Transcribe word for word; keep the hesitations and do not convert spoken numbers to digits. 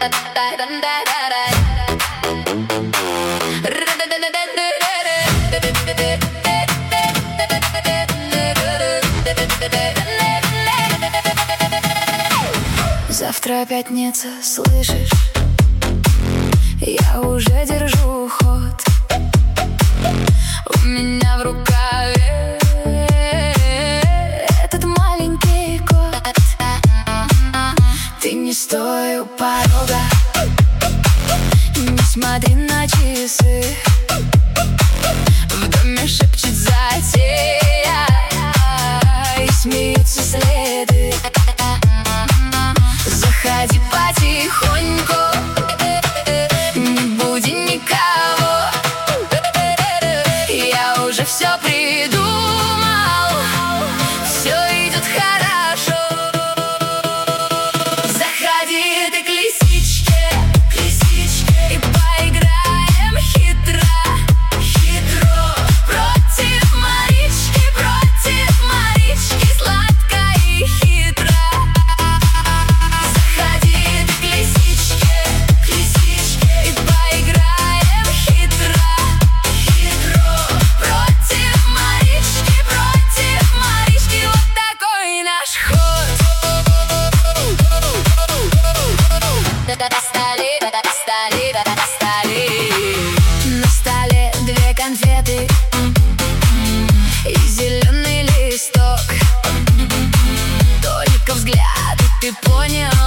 Завтра пятница, слышишь? Я уже держу ход. У меня в рукаве этот маленький кот. Ты не стой у порога, не смотри на часы. В доме шепчет затея, и смеются следы. Заходи потихоньку, не буди никого. Я уже все придумал, все идет хорошо. Заходи ты к лисичке, к лисичке, и поиграем хитро, хитро. Против Марички, против Марички, сладко и хитро. На столе две конфеты и зеленый листок. Только взгляд, и ты понял,